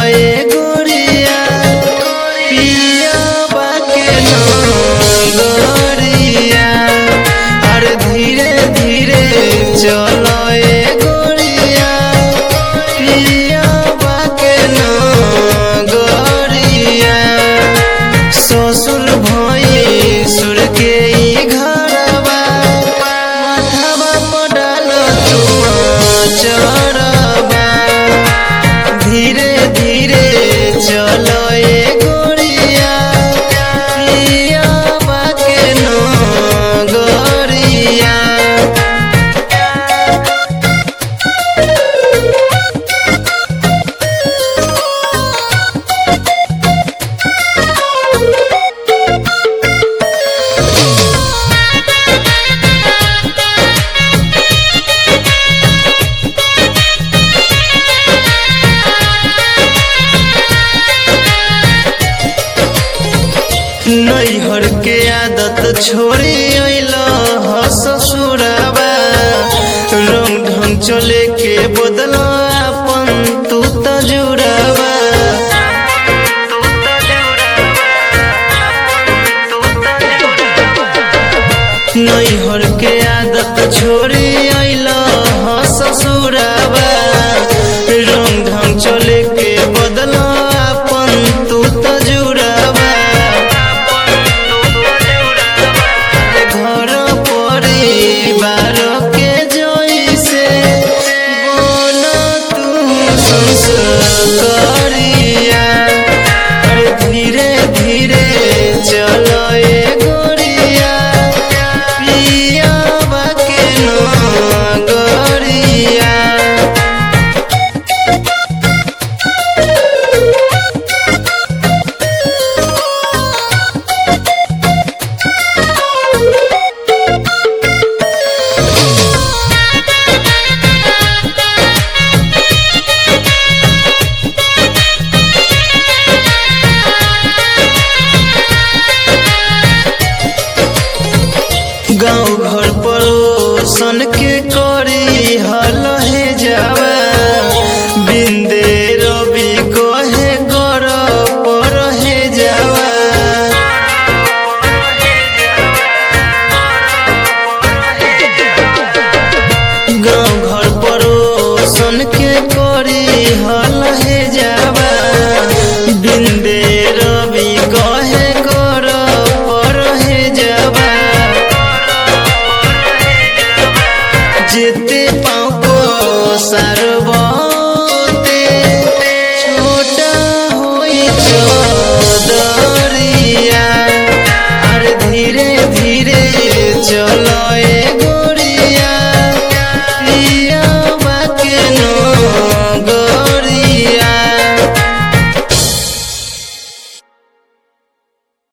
ए गोरिया पिया बाके नगरिया। अरे धीरे धीरे चलो ए गोरिया पिया बाके नगरिया। ससुर भैसुर के ई घरवा माथवा पर डाल तुआ चढ़वा। धीरे धीरे चलो ए गोरिया पिया बाके नगरिया। नैहर के आदत छोड़ी अइल ससुराबा। रंग ढंग चले के बदल अपन तू तजुराबा। नैहर के आदत छोड़ी अइल ससुराबा। रंग ढंग चले के बदल अपन तू तजुराबा। घर परिवार के जइसे बन तू संस्कारिया। अरे धीरे धीरे चलो ए गोरिया पिया बाके नगरिया। गाँव घर पड़ोसन के करी हलहे जावा। बिंदे रवि कहे गर परहे जावा। गाँव घर पड़ोसन के करी हलहे जावा। बिंदे रवि कहे गर परहे जावा। जेते पाँव को सारबते छोटा होई चदरिया। अरे धीरे धीरे